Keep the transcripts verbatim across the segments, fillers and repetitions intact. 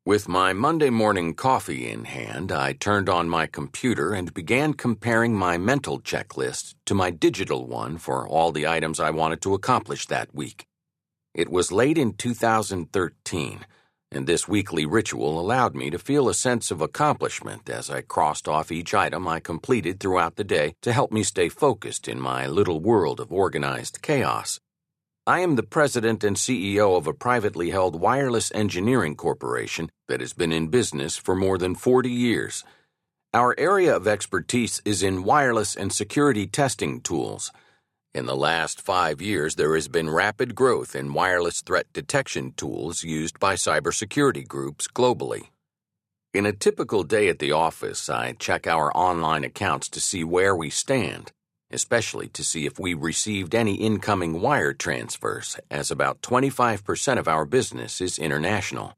With my Monday morning coffee in hand, I turned on my computer and began comparing my mental checklist to my digital one for all the items I wanted to accomplish that week. It was late in two thousand thirteen, and this weekly ritual allowed me to feel a sense of accomplishment as I crossed off each item I completed throughout the day to help me stay focused in my little world of organized chaos. I am the president and C E O of a privately held wireless engineering corporation that has been in business for more than forty years. Our area of expertise is in wireless and security testing tools. In the last five years, there has been rapid growth in wireless threat detection tools used by cybersecurity groups globally. In a typical day at the office, I check our online accounts to see where we stand, especially to see if we received any incoming wire transfers, as about twenty-five percent of our business is international.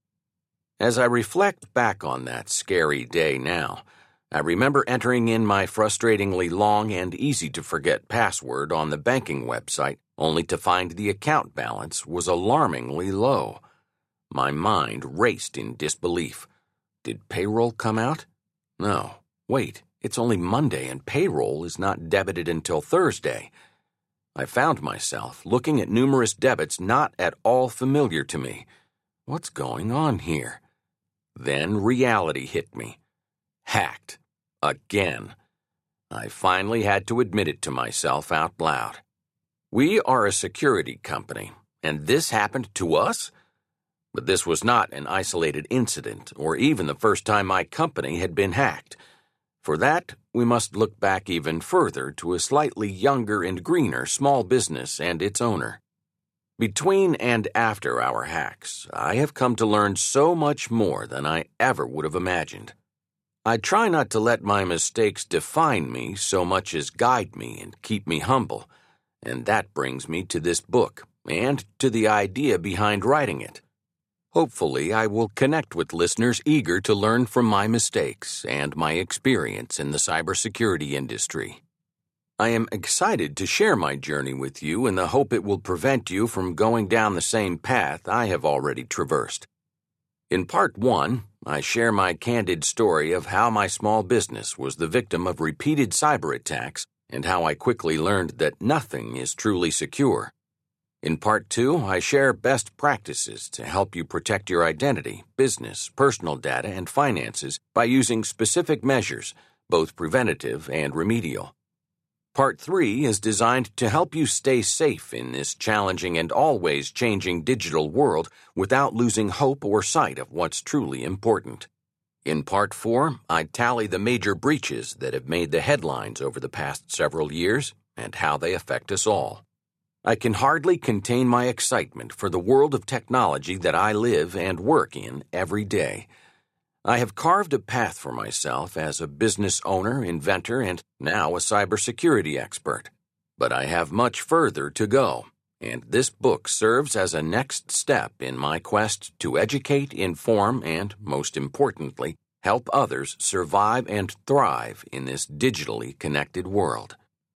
As I reflect back on that scary day now, I remember entering in my frustratingly long and easy-to-forget password on the banking website, only to find the account balance was alarmingly low. My mind raced in disbelief. Did payroll come out? No. Wait. It's only Monday and payroll is not debited until Thursday. I found myself looking at numerous debits not at all familiar to me. What's going on here? Then reality hit me. Hacked. Again. I finally had to admit it to myself out loud. We are a security company, and this happened to us? But this was not an isolated incident, or even the first time my company had been hacked. For that, we must look back even further to a slightly younger and greener small business and its owner. Between and after our hacks, I have come to learn so much more than I ever would have imagined. I try not to let my mistakes define me so much as guide me and keep me humble, and that brings me to this book and to the idea behind writing it. Hopefully, I will connect with listeners eager to learn from my mistakes and my experience in the cybersecurity industry. I am excited to share my journey with you in the hope it will prevent you from going down the same path I have already traversed. In part one, I share my candid story of how my small business was the victim of repeated cyber attacks and how I quickly learned that nothing is truly secure. In part two, I share best practices to help you protect your identity, business, personal data, and finances by using specific measures, both preventative and remedial. Part three is designed to help you stay safe in this challenging and always changing digital world without losing hope or sight of what's truly important. In part four, I tally the major breaches that have made the headlines over the past several years and how they affect us all. I can hardly contain my excitement for the world of technology that I live and work in every day. I have carved a path for myself as a business owner, inventor, and now a cybersecurity expert. But I have much further to go, and this book serves as a next step in my quest to educate, inform, and, most importantly, help others survive and thrive in this digitally connected world.